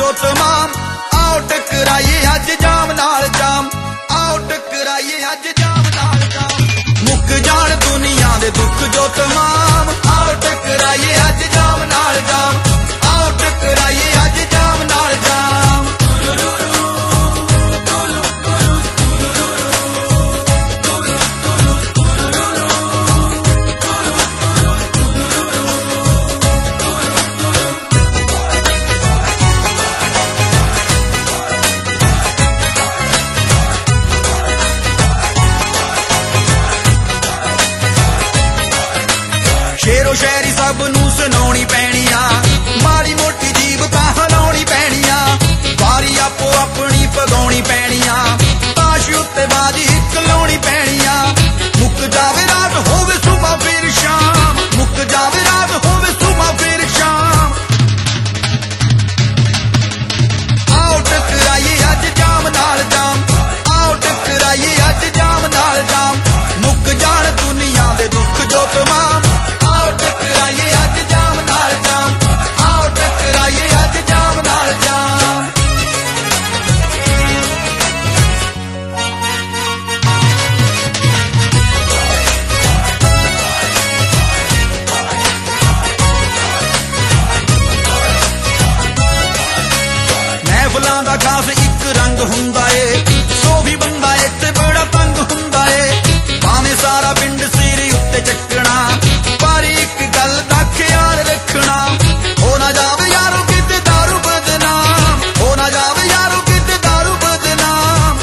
जो तमाम। आओ टकराइए अज जाम नाल जाम, आओ टकराइए अज जाम नाल जाम। मुक जान दुनिया दे दुख जो तमाम। आओ टकराइए अज जाम नाल जाम, आओ टकराइए अज जाम नाल जाम। शेरो शायरी सब नूं सुनाउणी पैणी आ, माड़ी मोटी जीव तां हिलाउणी पैणी आ। वारी आपो अपनी पगाउणी पैणी आ, ताश उत्ते बाजी हिक लाउणी पैणी आ। मुक जावे रात होवे सुबह फिर शाम, मुक जावे रात होवे सुबह फिर शाम। आओ टकराइए अज जाम नाल जाम, आओ टकराइए अज जाम नाल जाम। मुक जान दुनिया दे दुख जो तमाम। आओ टकराइए अज जाम नाल जाम, आओ टकराइए अज जाम नाल जाम। महफिलां दा खास इक रंग हुंदा ए, सो भी बंदा इत्ते बड़ा तंग हुंदा ए। भावें सारा पिंड सिर उत्ते चकना, पर एक गल दा ख्याल रखना। हो ना जावे यारो किते दारू बदनाम, हो ना जावे यारो किते दारू बदनाम।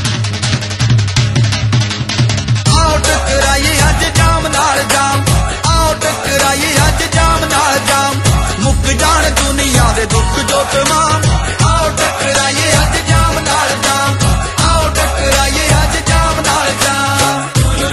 आओ टकराइए अज जाम नाल जाम, आओ टकराइए अज जाम नाल जाम। मुक जान दुनिया दे दुख जो तमाम। आओ टकराइए अज जाम नाल जाम, आओ टकराइए अज जाम नाल जाम।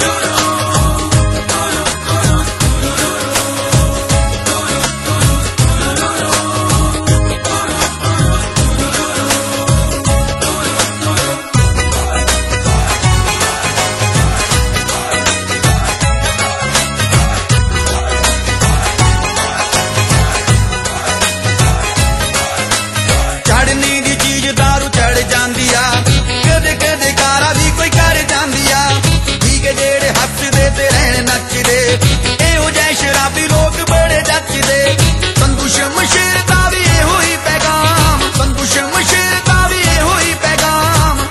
चढ़ने दी चीज दारू चढ़ जांदी आ, कदे कदे कारा भी कोई कर जांदी आ। ठीक है जेड़े हसदे ते रहन नचदे, एहो जै शराबी लोग बड़े जचदे। संधू शमशेर दा भी एहो ही पैगाम, संधू शमशेर दा भी एहो ही पैगाम।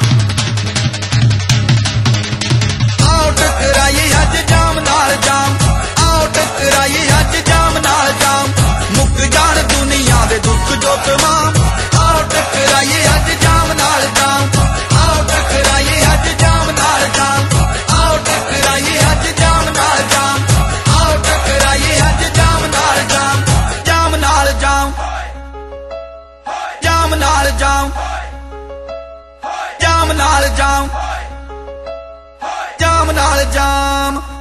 आओ टकराइए अज जाम नाल जाम, आओ टकराइए अज जाम नाल जाम। मुक जान दुनिया दे दुख जो तमाम। आओ टकराइए अज जाम नाल जाम, आओ टकराइए अज जाम नाल जाम, आओ टकराइए अज जाम नाल जाम, आओ टकराइए अज जाम नाल जाम। जाम नाल जाम, जाम नाल जाम, जाम नाल जाम, जाम नाल जाम।